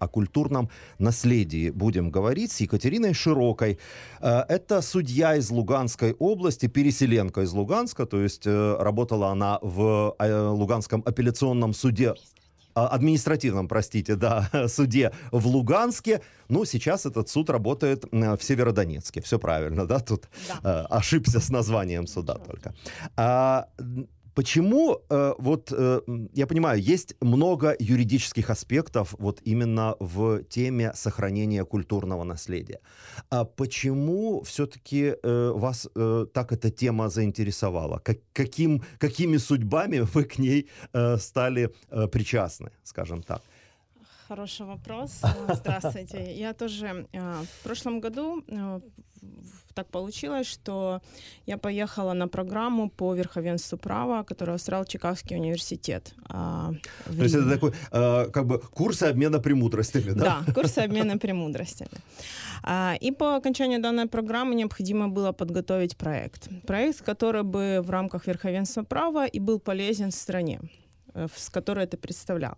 о культурном наследии будем говорить с Екатериной Широкой. Это судья из Луганской области, переселенка из Луганска, то есть работала она в Луганском апелляционном суде, административном, простите, да, суде в Луганске. Ну, сейчас этот суд работает в Северодонецке. Все правильно, да? Тут да. Ошибся с названием суда только. Почему, я понимаю, есть много юридических аспектов вот именно в теме сохранения культурного наследия. А почему все-таки вас так эта тема заинтересовала? Какими судьбами вы к ней стали причастны, скажем так? Хороший вопрос. Здравствуйте. Я тоже в прошлом году так получилось, что я поехала на программу по верховенству права, которую устраивал Чикагский университет. То есть это такой, как бы, курсы обмена премудростями, да? Да, курсы обмена премудростями. И по окончанию данной программы необходимо было подготовить проект. Проект, который бы в рамках верховенства права и был полезен стране, с которой ты представлял.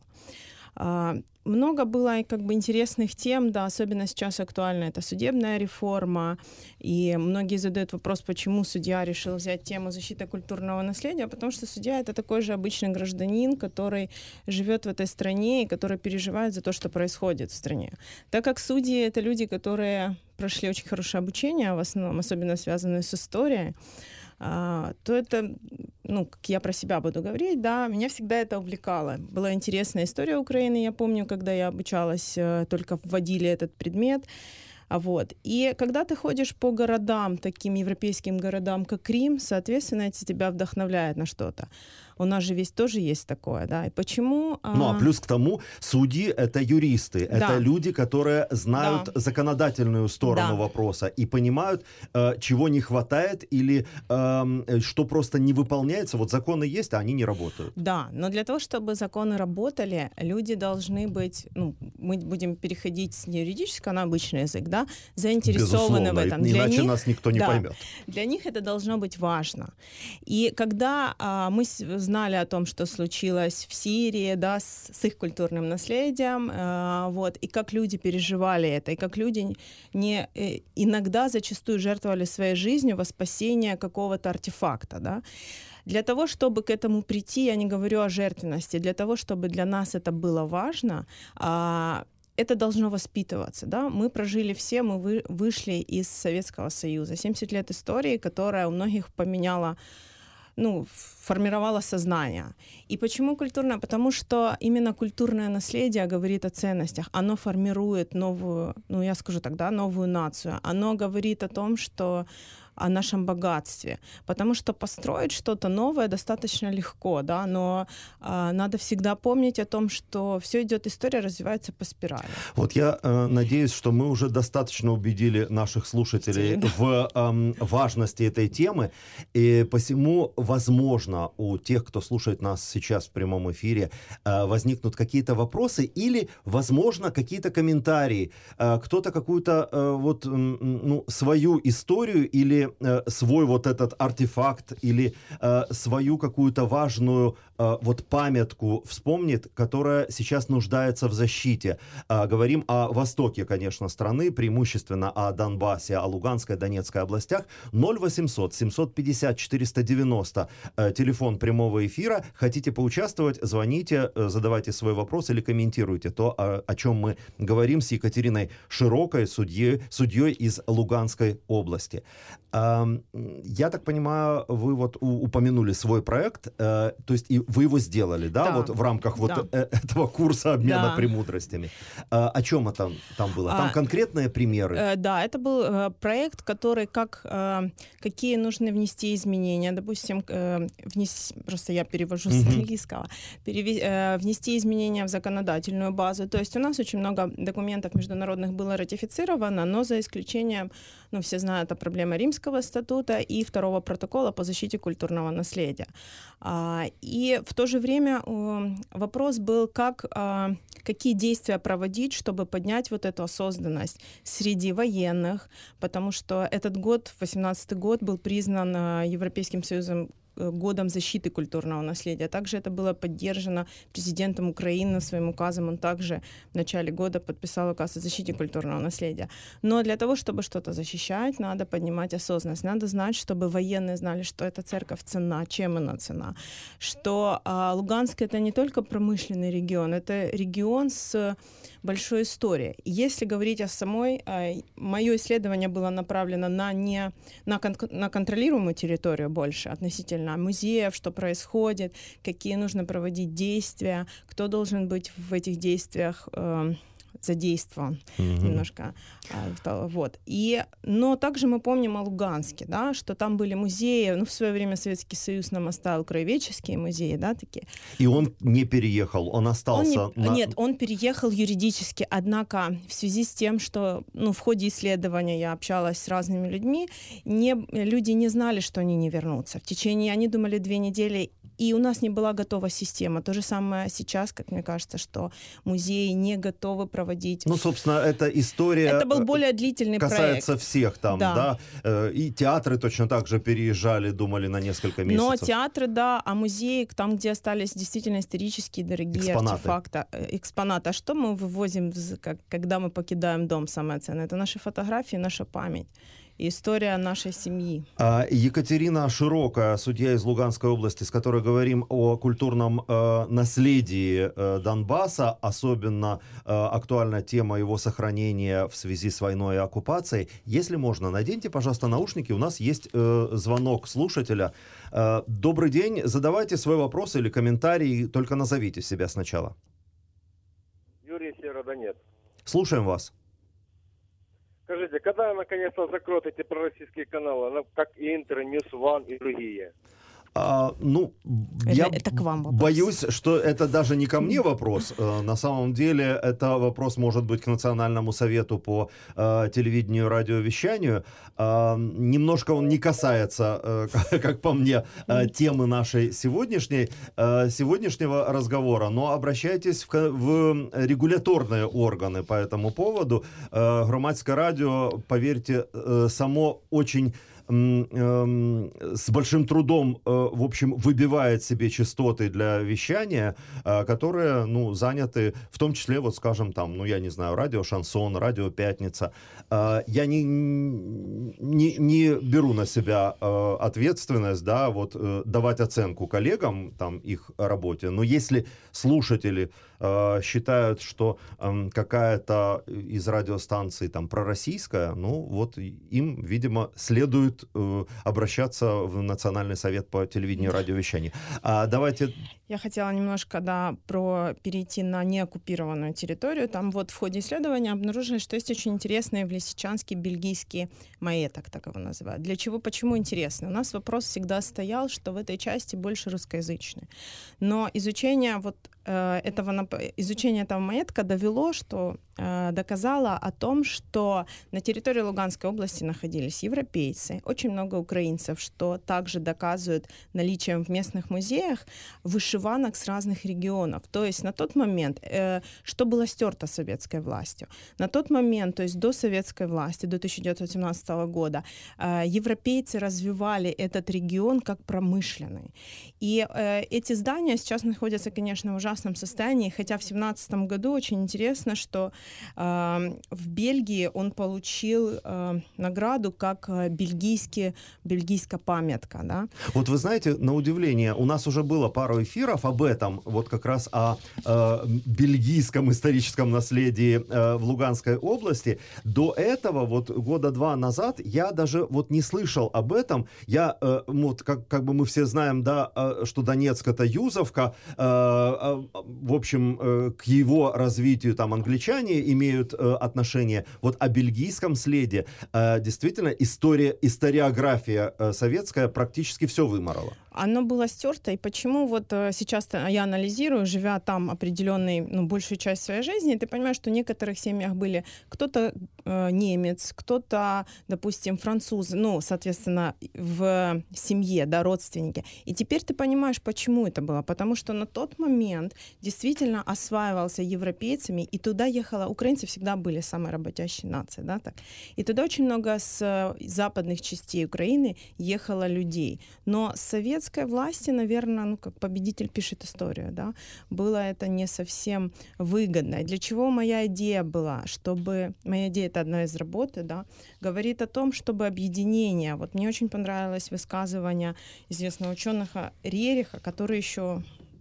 Много было как бы интересных тем, да, особенно сейчас актуальна это судебная реформа, и многие задают вопрос, почему судья решил взять тему защиты культурного наследия, потому что судья — это такой же обычный гражданин, который живет в этой стране и который переживает за то, что происходит в стране. Так как судьи — это люди, которые прошли очень хорошее обучение, в основном, особенно связанное с историей, то это, как я про себя буду говорить, да, меня всегда это увлекало. Была интересная история Украины, я помню, когда я обучалась, только вводили этот предмет. Вот. И когда ты ходишь по городам, таким европейским городам, как Рим, соответственно, это тебя вдохновляет на что-то. У нас же ведь тоже есть такое, да, и почему... А плюс к тому, судьи — это юристы, да. это люди, которые знают законодательную сторону вопроса и понимают, чего не хватает или что просто не выполняется. Вот законы есть, а они не работают. Да, но для того, чтобы законы работали, люди должны быть, мы будем переходить с неюридического на обычный язык, да, заинтересованы в этом. Иначе нас никто не поймет. Для них это должно быть важно. И когда мы знали о том, что случилось в Сирии, да, с их культурным наследием, и как люди переживали это, и как люди иногда зачастую жертвовали своей жизнью во спасение какого-то артефакта, да. Для того, чтобы к этому прийти, я не говорю о жертвенности, для того, чтобы для нас это было важно, это должно воспитываться, да. Мы прожили все, мы вышли из Советского Союза. 70 лет истории, которая у многих поменяла, формировала сознание. И почему культурное? Потому что именно культурное наследие говорит о ценностях. Оно формирует новую, я скажу так, да, новую нацию. Оно говорит о том, что о нашем богатстве. Потому что построить что-то новое достаточно легко, да, но надо всегда помнить о том, что все идет, история развивается по спирали. Вот я надеюсь, что мы уже достаточно убедили наших слушателей в важности этой темы, и посему, возможно, у тех, кто слушает нас сейчас в прямом эфире, возникнут какие-то вопросы или, возможно, какие-то комментарии. Кто-то какую-то свою историю или свой вот этот артефакт или свою какую-то важную памятку вспомнит, которая сейчас нуждается в защите. Говорим о востоке, конечно, страны, преимущественно о Донбассе, о Луганской, Донецкой областях. 0800 750 490 телефон прямого эфира. Хотите поучаствовать, звоните, задавайте свой вопрос или комментируйте то, о чем мы говорим с Екатериной Широкой, судьей из Луганской области. Я так понимаю, вы упомянули свой проект, то есть и вы его сделали, да, вот в рамках этого курса обмена премудростями. О чем это там было? Там конкретные примеры? Да, это был проект, который какие нужно внести изменения, допустим, просто я перевожу с английского, внести изменения в законодательную базу. То есть у нас очень много документов международных было ратифицировано, но за исключением, все знают о проблеме Римского статута и второго протокола по защите культурного наследия. И в то же время вопрос был, какие действия проводить, чтобы поднять вот эту осознанность среди военных, потому что этот год, 2018 год, был признан Европейским Союзом годом защиты культурного наследия. Также это было поддержано президентом Украины своим указом. Он также в начале года подписал указ о защите культурного наследия. Но для того, чтобы что-то защищать, надо поднимать осознанность. Надо знать, чтобы военные знали, что эта церковь ценна, чем она ценна. Что Луганск — это не только промышленный регион, это регион с большой историей. И если говорить о самой, мое исследование было направлено на контролируемую территорию больше относительно музеев, что происходит, какие нужно проводить действия, кто должен быть в этих действиях задействован немножко. Вот. Но также мы помним о Луганске, да, что там были музеи, в свое время Советский Союз нам оставил краеведческие музеи, да, такие. И он не переехал, он остался... Нет, он переехал юридически, однако в связи с тем, что в ходе исследования я общалась с разными людьми, люди не знали, что они не вернутся. Они думали 2 недели, и у нас не была готова система. То же самое сейчас, как мне кажется, что музеи не готовы проводить... собственно, эта история... Это был более длительный касается проект. Всех там, да. И театры точно так же переезжали, думали на несколько месяцев. Но театры, да, а музеи, там, где остались действительно исторические дорогие артефакты, экспонаты. А что мы вывозим, когда мы покидаем дом, самое ценное? Это наши фотографии, наша память. История нашей семьи. Екатерина Широкая, судья из Луганской области, с которой говорим о культурном наследии Донбасса. Особенно актуальна тема его сохранения в связи с войной и оккупацией. Если можно, наденьте, пожалуйста, наушники. У нас есть звонок слушателя. Добрый день. Задавайте свой вопрос или комментарий. Только назовите себя сначала. Юрий, Северодонецк. Слушаем вас. Скажите, когда наконец-то закроют эти пророссийские каналы, как и Интер, Ньюс Ван и другие? Я это к вам вопрос. Боюсь, что это даже не ко мне вопрос. На самом деле, это вопрос может быть к Национальному совету по телевидению и радиовещанию. Немножко он не касается, как по мне, темы нашей сегодняшнего разговора, но обращайтесь в регуляторные органы по этому поводу. Громадское радио, поверьте, само очень с большим трудом, в общем, выбивает себе частоты для вещания, которые, заняты, в том числе, вот скажем, там, я не знаю, радио «Шансон», радио «Пятница». Я не беру на себя ответственность, да, вот давать оценку коллегам, там, их работе, но если слушатели считают, что какая-то из радиостанций там пророссийская, им, видимо, следует обращаться в Национальный совет по телевидению и радиовещанию. Давайте... Я хотела немножко, перейти на неоккупированную территорию. Там вот в ходе исследования обнаружили, что есть очень интересные в Лисичанске бельгийские маеток, так его называют. Для чего, почему интересно? У нас вопрос всегда стоял, что в этой части больше русскоязычные. Но изучение этого маетка доказало о том, что на территории Луганской области находились европейцы, очень много украинцев, что также доказывают наличием в местных музеях вышиванок с разных регионов. То есть на тот момент, что было стерто советской властью, на тот момент, то есть до советской власти, до 1917 года, европейцы развивали этот регион как промышленный. И эти здания сейчас находятся, конечно, в ужасном состоянии, хотя в 1917 году очень интересно, что в Бельгии он получил награду как бельгийская памятка. Да? Вот вы знаете, на удивление, у нас уже было пару эфиров об этом, вот как раз о бельгийском историческом наследии в Луганской области. До этого, вот года 2 назад, я даже вот не слышал об этом. Я, вот как бы мы все знаем, да, что Донецк — это Юзовка, в общем, к его развитию там англичане имеют отношение. Вот о бельгийском следе действительно историография советская практически все выморала. Оно было стерто, и почему вот сейчас я анализирую, живя там большую часть своей жизни, ты понимаешь, что в некоторых семьях были кто-то немец, кто-то, допустим, француз, соответственно, в семье, да, родственники. И теперь ты понимаешь, почему это было. Потому что на тот момент действительно осваивался европейцами, и туда ехало, украинцы всегда были самой работящей нацией, да, так. И туда очень много с западных частей Украины ехало людей. Но советские советской власти, наверное, как победитель пишет историю, да, было это не совсем выгодно. Для чего моя идея была? Моя идея — это одна из работы, да, говорит о том, чтобы объединение. Вот мне очень понравилось высказывание известного ученого Рериха, который еще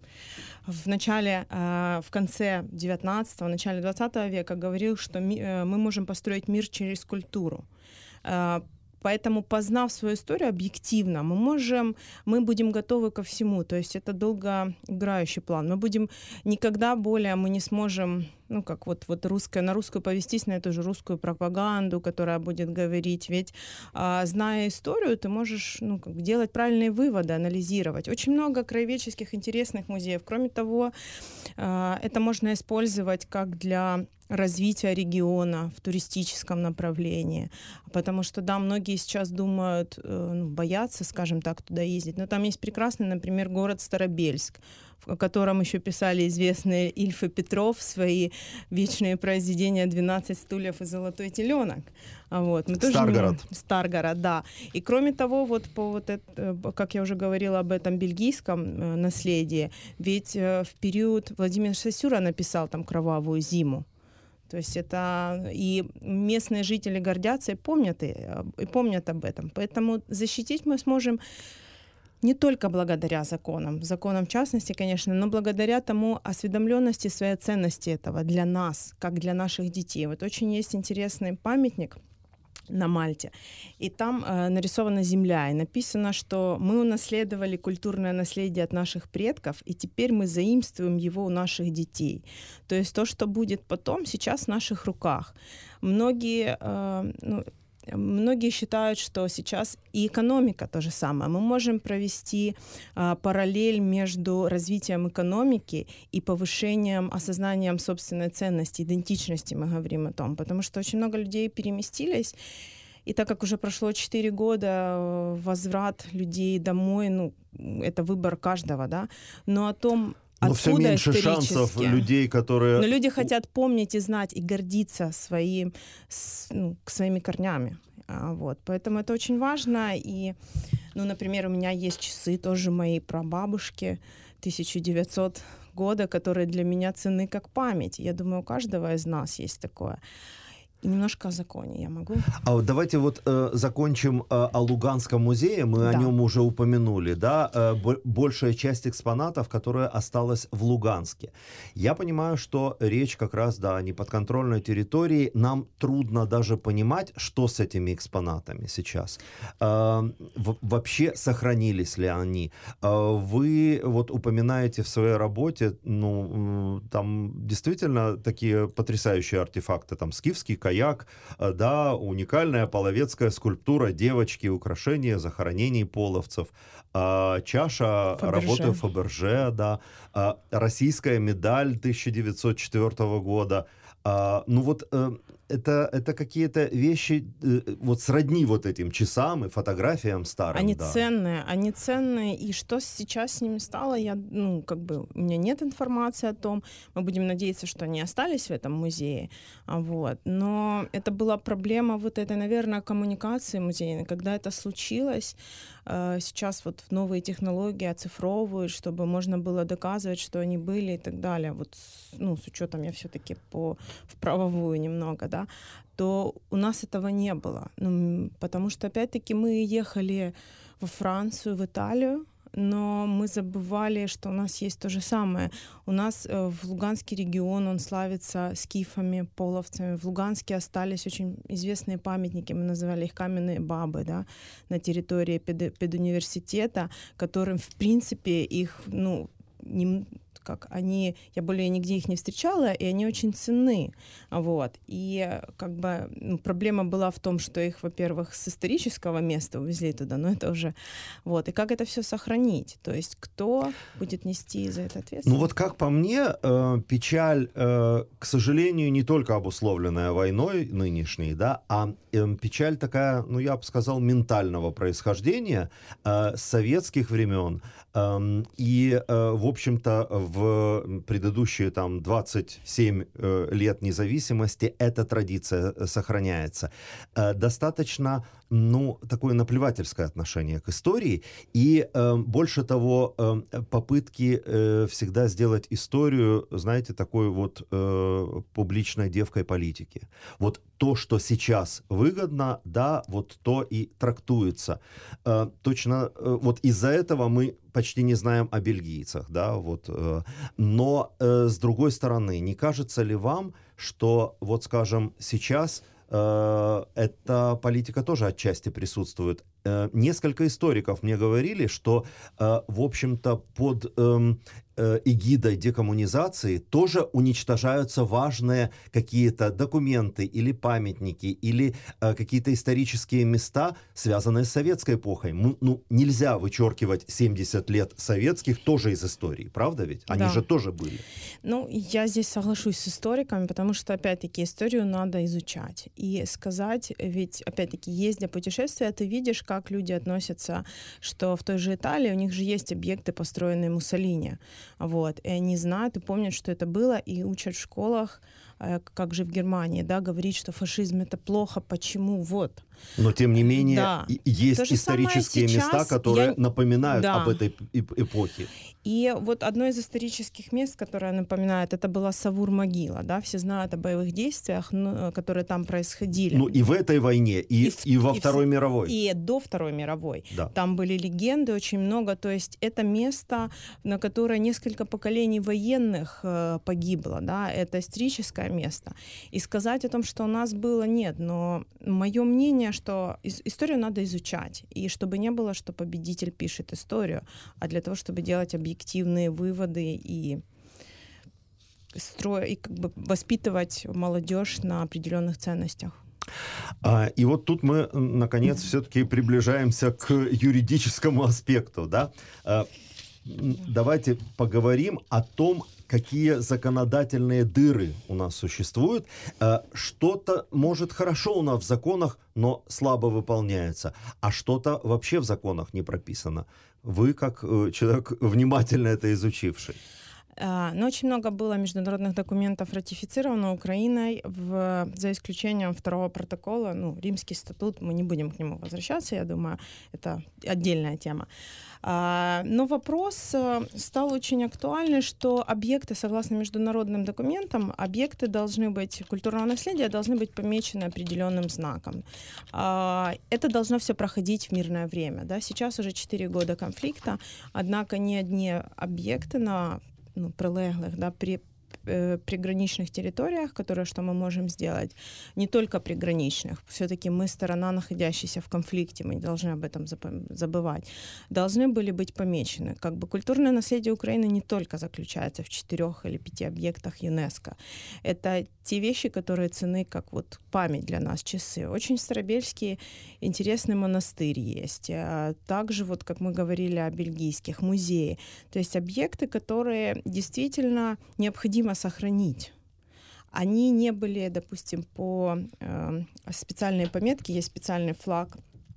в конце 19-го, начале 20 века говорил, что мы можем построить мир через культуру. Поэтому, познав свою историю объективно, мы будем готовы ко всему. То есть это долгоиграющий план. Мы не сможем, на русскую повестись, на эту же русскую пропаганду, которая будет говорить. Ведь, зная историю, ты можешь делать правильные выводы, анализировать. Очень много краеведческих интересных музеев. Кроме того, это можно использовать как для развития региона в туристическом направлении. Потому что, да, многие сейчас думают, боятся, скажем так, туда ездить. Но там есть прекрасный, например, город Старобельск, о котором еще писали известные Ильф и Петров свои вечные произведения «12 стульев и золотой теленок». Старгород, да. И кроме того, как я уже говорила об этом бельгийском наследии, ведь в период Владимир Сосюра написал там «Кровавую зиму». То есть и местные жители гордятся и помнят об этом. Поэтому защитить мы сможем не только благодаря законам в частности, конечно, но благодаря тому осведомленности своей ценности этого для нас, как для наших детей. Вот очень есть интересный памятник на Мальте, и там нарисована земля, и написано, что мы унаследовали культурное наследие от наших предков, и теперь мы заимствуем его у наших детей. То есть то, что будет потом, сейчас в наших руках. Многие считают, что сейчас и экономика то же самое. Мы можем провести параллель между развитием экономики и повышением, осознанием собственной ценности, идентичности, мы говорим о том. Потому что очень много людей переместились, и так как уже прошло 4 года, возврат людей домой, это выбор каждого, да, но о том, но все меньше шансов людей, которые... Но люди хотят помнить и знать, и гордиться своими корнями. Поэтому это очень важно. И, например, у меня есть часы тоже моей прабабушки 1900 года, которые для меня ценны как память. Я думаю, у каждого из нас есть такое. И немножко о законе я могу. Давайте закончим о Луганском музее. Мы о нем уже упомянули. Да? Большая часть экспонатов, которая осталась в Луганске. Я понимаю, что речь как раз о неподконтрольной территории. Нам трудно даже понимать, что с этими экспонатами сейчас. Вообще сохранились ли они? Вы упоминаете в своей работе, там действительно такие потрясающие артефакты. Там скифский каяк, да, уникальная половецкая скульптура девочки, украшения захоронений половцев, чаша работы Фаберже, да, российская медаль 1904 года. Это какие-то вещи сродни этим часам и фотографиям старым. Они ценные, и что сейчас с ними стало, у меня нет информации о том. Мы будем надеяться, что они остались в этом музее. Но это была проблема наверное, коммуникации музейной. Когда это случилось, сейчас новые технологии оцифровывают, чтобы можно было доказывать, что они были и так далее. С учетом я все-таки в правовую немного, да, то у нас этого не было. Потому что, опять-таки, мы ехали во Францию, в Италию, но мы забывали, что у нас есть то же самое. У нас в Луганский регион, он славится скифами, половцами. В Луганске остались очень известные памятники, мы называли их каменные бабы, да, на территории педуниверситета, которым, в принципе, их, я более нигде их не встречала, и они очень ценны. И проблема была в том, что их, во-первых, с исторического места увезли туда, но это уже... И как это все сохранить? То есть кто будет нести за это ответственность? Как по мне, печаль, к сожалению, не только обусловленная войной нынешней, да, а печаль такая, я бы сказал, ментального происхождения с советских времен. И, в общем-то, в предыдущие 27 лет независимости эта традиция сохраняется. Достаточно такое наплевательское отношение к истории и, больше того, попытки всегда сделать историю, знаете, такой вот публичной девкой политики. Вот то, что сейчас выгодно, да, вот то и трактуется. Точно, вот из-за этого мы почти не знаем о бельгийцах, да, вот. Но, с другой стороны, не кажется ли вам, что, вот скажем, сейчас эта политика тоже отчасти присутствует? Несколько историков мне говорили, что, в общем-то, под эгидой декоммунизации тоже уничтожаются важные какие-то документы или памятники, или какие-то исторические места, связанные с советской эпохой. Нельзя вычеркивать 70 лет советских тоже из истории, правда ведь? Они же тоже были. Я здесь соглашусь с историками, потому что, опять-таки, историю надо изучать. И сказать, ведь, опять-таки, ездя путешествия, ты видишь, как люди относятся, что в той же Италии у них же есть объекты, построенные Муссолини. Вот, и они знают и помнят, что это было, и учат в школах, как же в Германии, да, говорить, что фашизм это плохо, почему, вот. Но, тем не менее, да. есть исторические места, которые напоминают об этой эпохе. И вот одно из исторических мест, которое напоминает, это была Савур-могила, да, все знают о боевых действиях, которые там происходили. И в этой войне, и во Второй мировой. И до Второй мировой. Да. Там были легенды очень много, то есть это место, на которое несколько поколений военных погибло, да, это историческое место. И сказать о том, что у нас было, нет, но мое мнение, что историю надо изучать, и чтобы не было, что победитель пишет историю, а для того, чтобы делать объективные выводы и как бы воспитывать молодежь на определенных ценностях. И вот тут мы, наконец, все-таки приближаемся к юридическому аспекту, да? Давайте поговорим о том, какие законодательные дыры у нас существуют. Что-то, может, хорошо у нас в законах, но слабо выполняется, а что-то вообще в законах не прописано. Вы, как человек, внимательно это изучивший. Но очень много было международных документов ратифицировано Украиной, за исключением второго протокола, Римский статут, мы не будем к нему возвращаться, я думаю, это отдельная тема. Но вопрос стал очень актуальный, что объекты, согласно международным документам, объекты культурного наследия должны быть помечены определенным знаком. Это должно все проходить в мирное время. Да? Сейчас уже 4 года конфликта, однако ни одни объекты на прилеглых, да, при приграничных территориях, что мы можем сделать, не только приграничных, все-таки мы сторона, находящаяся в конфликте, мы не должны об этом забывать, должны были быть помечены. Как бы культурное наследие Украины не только заключается в 4 или 5 объектах ЮНЕСКО. Это те вещи, которые ценны как вот память для нас, часы. Очень старобельский интересный монастырь есть. Также, вот как мы говорили о бельгийских, музеи. То есть объекты, которые действительно необходимо сохранить. Они не были, допустим, по специальной пометке, есть специальный флаг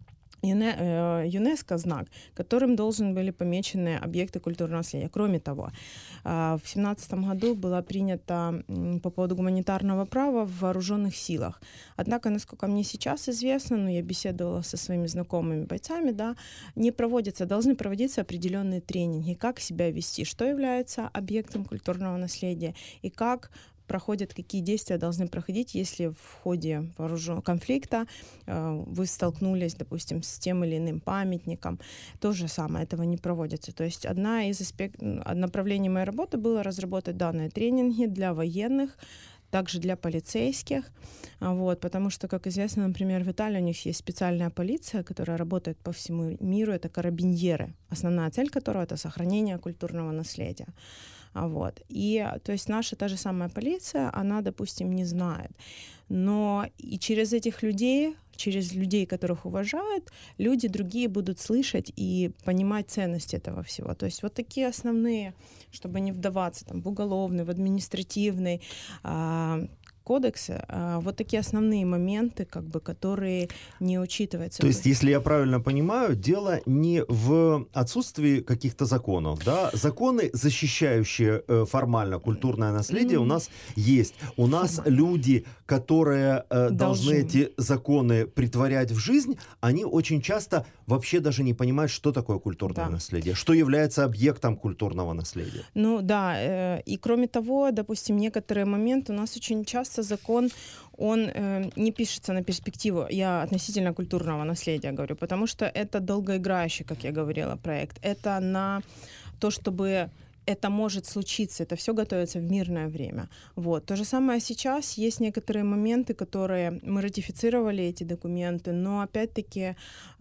ЮНЕСКО знак, которым должны были помечены объекты культурного наследия. Кроме того, в 2017 году было принято по поводу гуманитарного права в вооруженных силах. Однако, насколько мне сейчас известно, я беседовала со своими знакомыми бойцами, да, должны проводиться определенные тренинги, как себя вести, что является объектом культурного наследия и как проходят, какие действия должны проходить, если в ходе вооруженного конфликта вы столкнулись, допустим, с тем или иным памятником. То же самое, этого не проводится. То есть направлений моей работы было разработать данные тренинги для военных, также для полицейских, потому что, как известно, например, в Италии у них есть специальная полиция, которая работает по всему миру, это карабиньеры, основная цель которого — это сохранение культурного наследия. И, то есть, наша та же самая полиция, она, допустим, не знает. Но и через этих людей, через людей, которых уважают, люди другие будут слышать и понимать ценность этого всего. То есть вот такие основные, чтобы не вдаваться в уголовный, в административный кодексе, вот такие основные моменты, как бы, которые не учитываются. То есть, если я правильно понимаю, дело не в отсутствии каких-то законов, да? Законы, защищающие формально культурное наследие, у нас есть. У нас люди, которые должны эти законы притворять в жизнь, они очень часто вообще даже не понимают, что такое культурное наследие, что является объектом культурного наследия. Ну да, и кроме того, допустим, некоторые моменты у нас очень часто закон, он не пишется на перспективу, я относительно культурного наследия говорю, потому что это долгоиграющий, как я говорила, проект. Это на то, чтобы это может случиться, это все готовится в мирное время. Вот. То же самое сейчас. Есть некоторые моменты, которые мы ратифицировали, эти документы, но опять-таки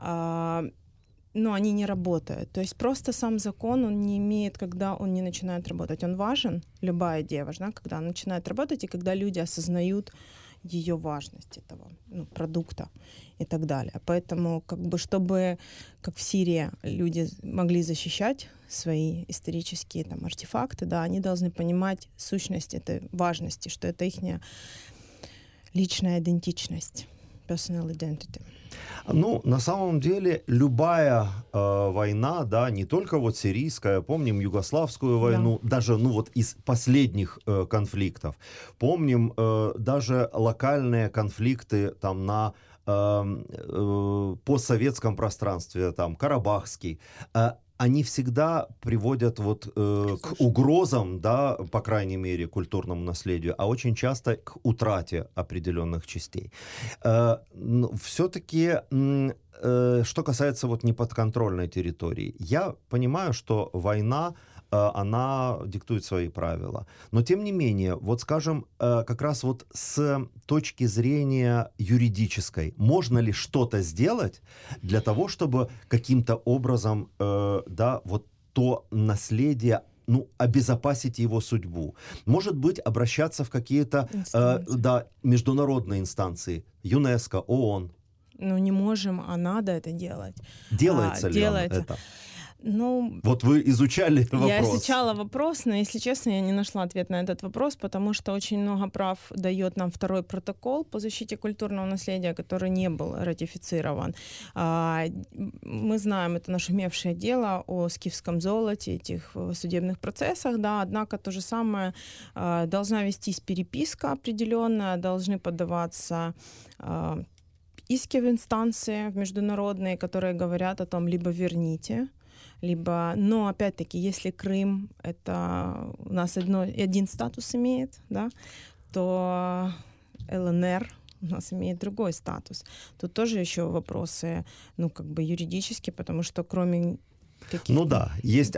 они не работают. То есть просто сам закон, он не имеет, когда он не начинает работать. Он важен, любая идея важна, когда он начинает работать, и когда люди осознают ее важность этого продукта и так далее. Поэтому, как бы, чтобы, как в Сирии, люди могли защищать свои исторические там артефакты, да, они должны понимать сущность этой важности, что это их личная идентичность, personal identity. Ну, на самом деле, любая война, да, не только вот сирийская, помним югославскую войну, даже, вот из последних конфликтов, помним даже локальные конфликты там на постсоветском пространстве, там, Карабахский, они всегда приводят к угрозам, да, по крайней мере, культурному наследию, а очень часто к утрате определенных частей. Все-таки, что касается неподконтрольной территории, я понимаю, что война, она диктует свои правила. Но, тем не менее, скажем, как раз с точки зрения юридической, можно ли что-то сделать для того, чтобы каким-то образом, то наследие, обезопасить его судьбу? Может быть, обращаться в какие-то международные инстанции, ЮНЕСКО, ООН? Не можем, а надо это делать. Делается ли это? Вы изучали вопрос? Я изучала вопрос, но, если честно, я не нашла ответ на этот вопрос, потому что очень много прав дает нам второй протокол по защите культурного наследия, который не был ратифицирован. Мы знаем, это нашумевшее дело о скифском золоте, этих судебных процессах, да, однако то же самое должна вестись переписка определенная, должны подаваться иски в инстанции международные, которые говорят о том, либо верните, но опять-таки, если Крым это у нас один статус имеет, да, то ЛНР у нас имеет другой статус. Тут тоже еще вопросы, юридические, потому что кроме есть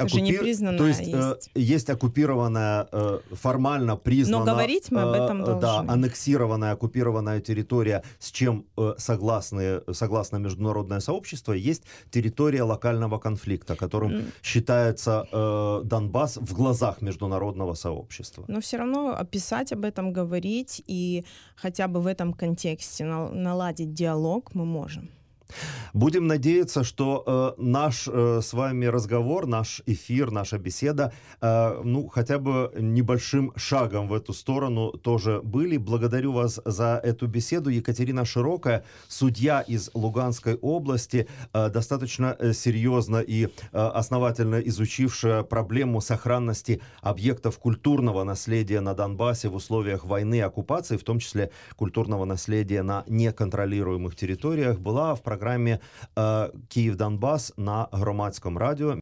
есть оккупированная, формально признана, но говорить мы об этом должны. Аннексированная, оккупированная территория, с чем согласно международное сообщество, есть территория локального конфликта, которым считается Донбасс в глазах международного сообщества. Но все равно описать об этом, говорить и хотя бы в этом контексте наладить диалог мы можем. Будем надеяться, что наш с вами разговор, наш эфир, наша беседа, хотя бы небольшим шагом в эту сторону тоже были. Благодарю вас за эту беседу. Екатерина Широкая, судья из Луганской области, достаточно серьезно и основательно изучившая проблему сохранности объектов культурного наследия на Донбассе в условиях войны и оккупации, в том числе культурного наследия на неконтролируемых территориях, была в программе «Київ-Донбас» на Громадському радіо.